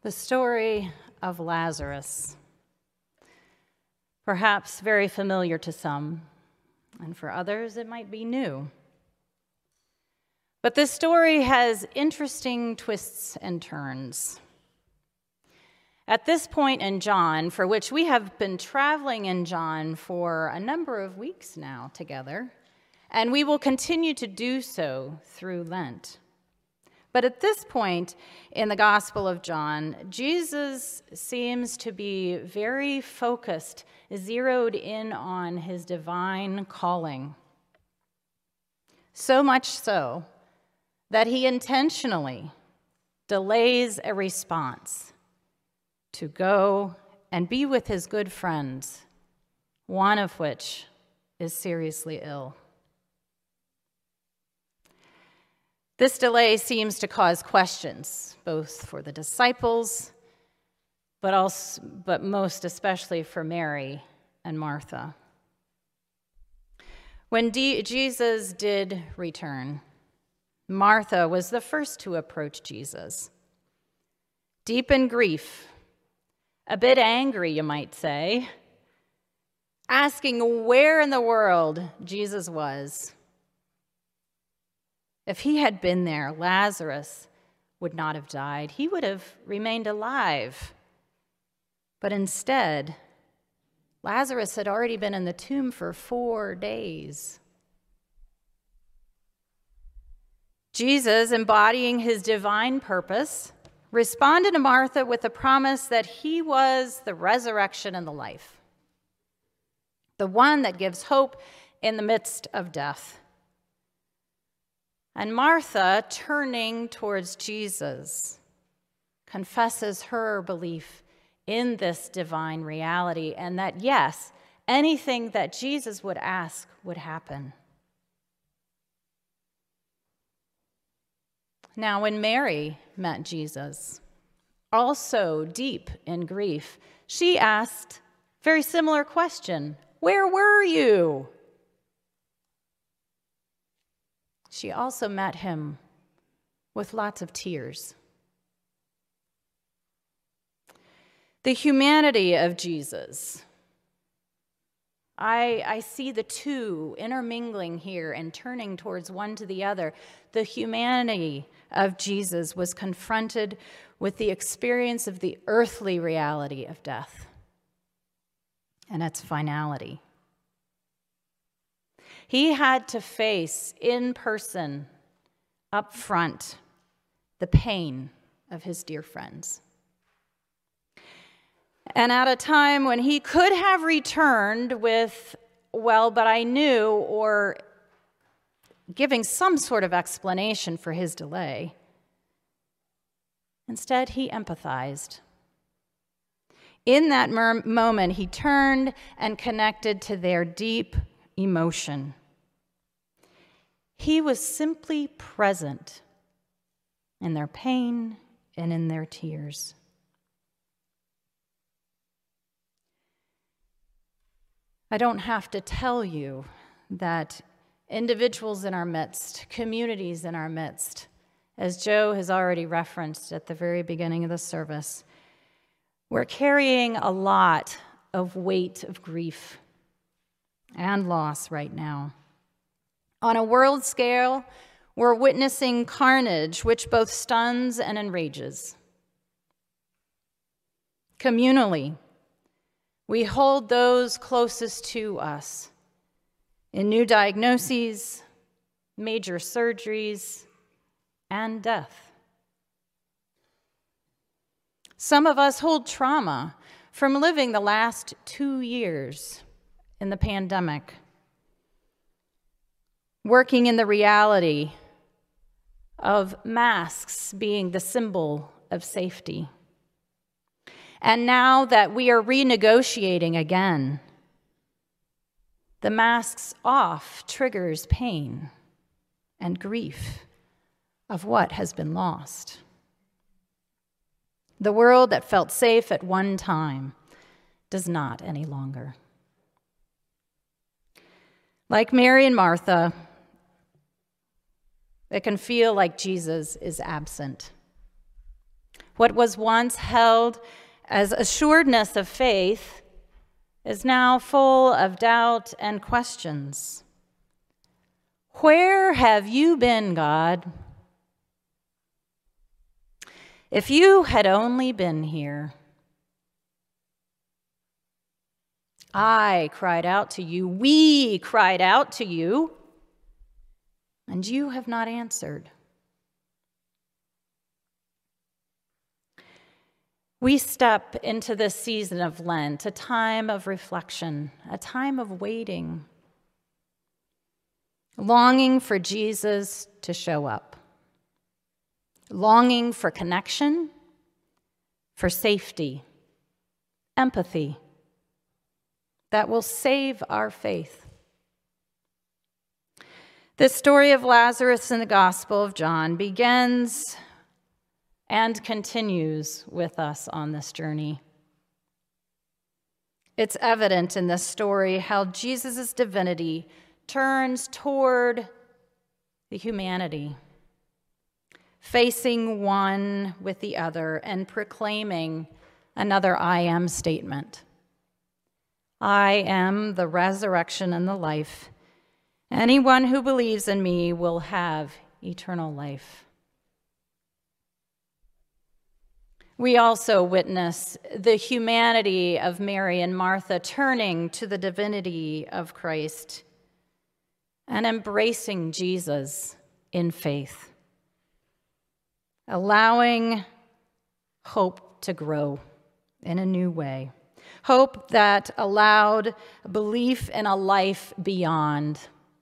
The story of Lazarus, perhaps very familiar to some, and for others it might be new. But this story has interesting twists and turns. At this point in John, for which we have been traveling in John for a number of weeks now together, and we will continue to do so through Lent. But at this point in the Gospel of John, Jesus seems to be very focused, zeroed in on his divine calling. So much so that he intentionally delays a response to go and be with his good friends, one of which is seriously ill. This delay seems to cause questions, both for the disciples, but most especially for Mary and Martha. When Jesus did return, Martha was the first to approach Jesus, deep in grief, a bit angry, you might say, asking where in the world Jesus was. If he had been there, Lazarus would not have died. He would have remained alive. But instead, Lazarus had already been in the tomb for 4 days. Jesus, embodying his divine purpose, responded to Martha with the promise that he was the resurrection and the life, the one that gives hope in the midst of death. And Martha, turning towards Jesus, confesses her belief in this divine reality and that, yes, anything that Jesus would ask would happen. Now, when Mary met Jesus, also deep in grief, she asked a very similar question: "Where were you?" She also met him with lots of tears. The humanity of Jesus, I see the two intermingling here and turning towards one to the other. The humanity of Jesus was confronted with the experience of the earthly reality of death and its finality. He had to face in person, up front, the pain of his dear friends. And at a time when he could have returned with, "Well, but I knew," or giving some sort of explanation for his delay, instead he empathized. In that moment, he turned and connected to their deep emotion. He was simply present in their pain and in their tears. I don't have to tell you that individuals in our midst, communities in our midst, as Joe has already referenced at the very beginning of the service, we're carrying a lot of weight of grief and loss right now. On a world scale, we're witnessing carnage which both stuns and enrages. Communally, we hold those closest to us in new diagnoses, major surgeries, and death. Some of us hold trauma from living the last 2 years in the pandemic, working in the reality of masks being the symbol of safety. And now that we are renegotiating again, the masks off triggers pain and grief of what has been lost. The world that felt safe at one time does not any longer. Like Mary and Martha, it can feel like Jesus is absent. What was once held as assuredness of faith is now full of doubt and questions. Where have you been, God? If you had only been here. I cried out to you, we cried out to you, and you have not answered. We step into this season of Lent, a time of reflection, a time of waiting, longing for Jesus to show up, longing for connection, for safety, empathy that will save our faith. The story of Lazarus in the Gospel of John begins and continues with us on this journey. It's evident in this story how Jesus' divinity turns toward the humanity, facing one with the other and proclaiming another I am statement. I am the resurrection and the life. Anyone who believes in me will have eternal life. We also witness the humanity of Mary and Martha turning to the divinity of Christ and embracing Jesus in faith, allowing hope to grow in a new way. Hope that allowed belief in a life beyond.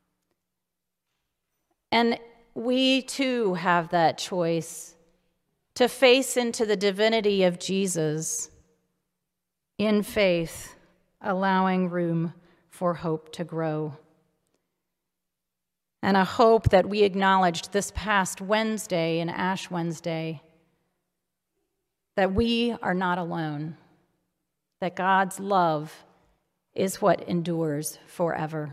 And we too have that choice to face into the divinity of Jesus in faith, allowing room for hope to grow. And a hope that we acknowledged this past Wednesday, in Ash Wednesday, that we are not alone, that God's love is what endures forever.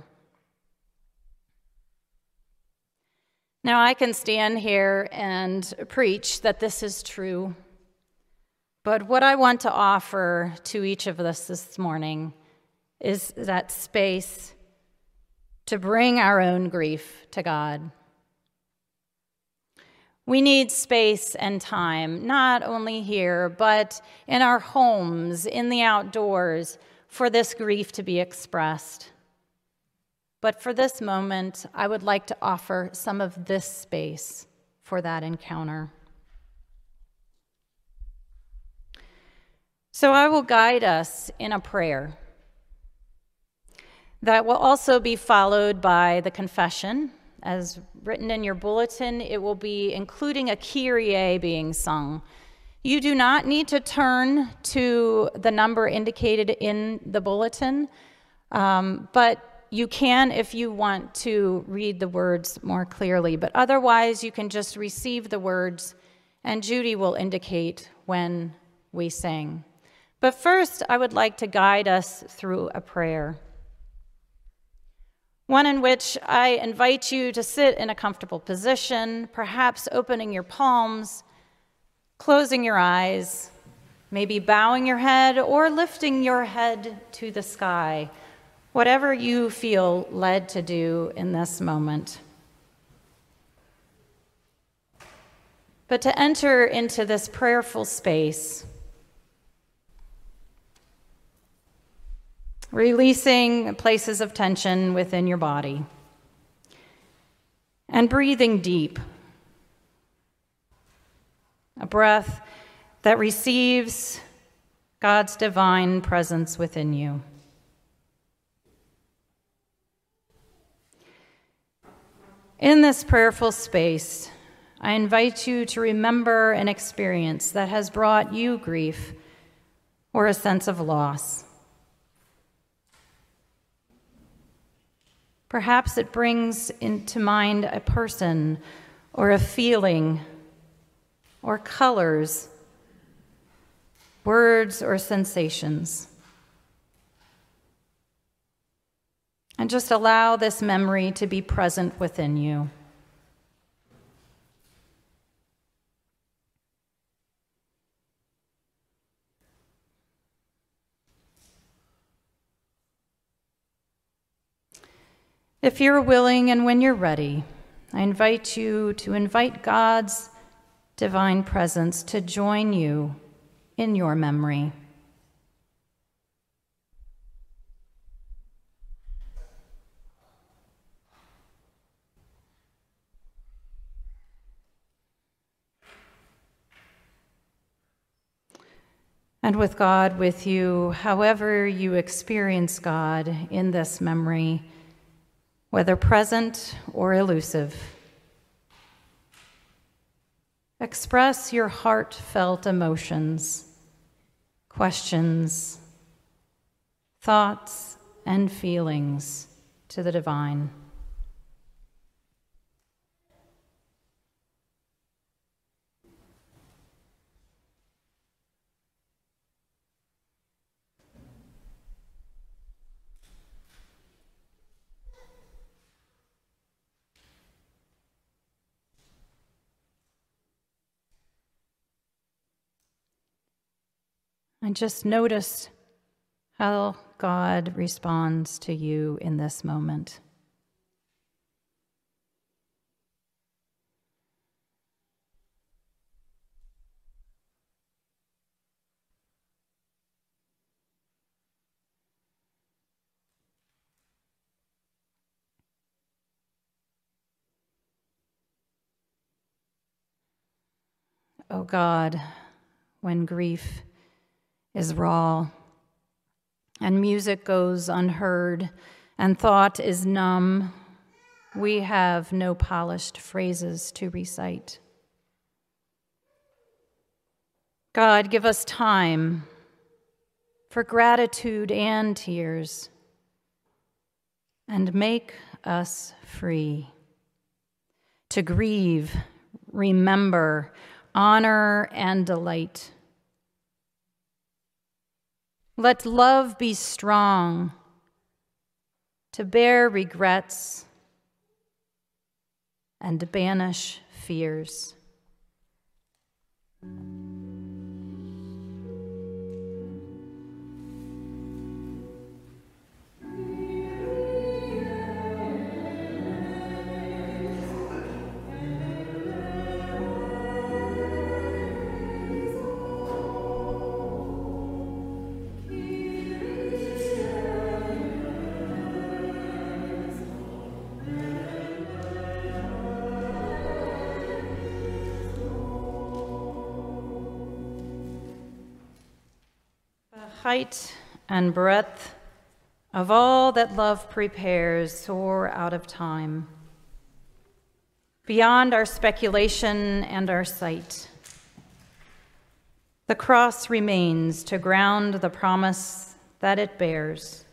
Now, I can stand here and preach that this is true, but what I want to offer to each of us this morning is that space to bring our own grief to God. We need space and time, not only here, but in our homes, in the outdoors, for this grief to be expressed. But for this moment, I would like to offer some of this space for that encounter. So I will guide us in a prayer that will also be followed by the confession. As written in your bulletin, it will be including a Kyrie being sung. You do not need to turn to the number indicated in the bulletin, but you can if you want to read the words more clearly. But otherwise, you can just receive the words, and Judy will indicate when we sing. But first, I would like to guide us through a prayer, one in which I invite you to sit in a comfortable position, perhaps opening your palms, closing your eyes, maybe bowing your head or lifting your head to the sky, whatever you feel led to do in this moment. But to enter into this prayerful space, releasing places of tension within your body, and breathing deep, a breath that receives God's divine presence within you. In this prayerful space, I invite you to remember an experience that has brought you grief or a sense of loss. Perhaps it brings into mind a person or a feeling or colors, words or sensations. And just allow this memory to be present within you. If you're willing and when you're ready, I invite you to invite God's divine presence to join you in your memory. And with God with you, however you experience God in this memory, whether present or elusive, express your heartfelt emotions, questions, thoughts, and feelings to the divine. And just notice how God responds to you in this moment. Oh God, when grief is raw, and music goes unheard, and thought is numb, we have no polished phrases to recite. God, give us time for gratitude and tears, and make us free to grieve, remember, honor, and delight. Let love be strong to bear regrets and banish fears. Height and breadth of all that love prepares soar out of time, beyond our speculation and our sight. The cross remains to ground the promise that it bears.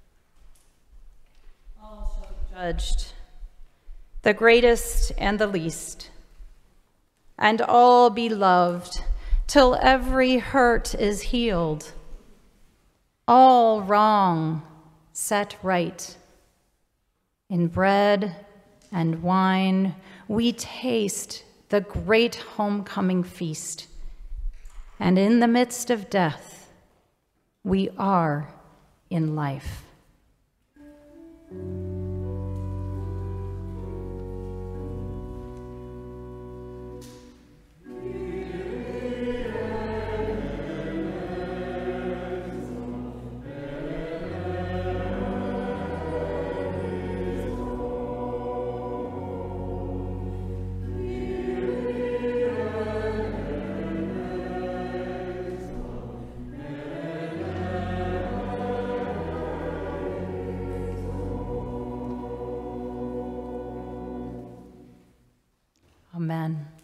All shall be judged, the greatest and the least, and all be loved till every hurt is healed. All wrong set right. In bread and wine, we taste the great homecoming feast. And in the midst of death, we are in life. Amen.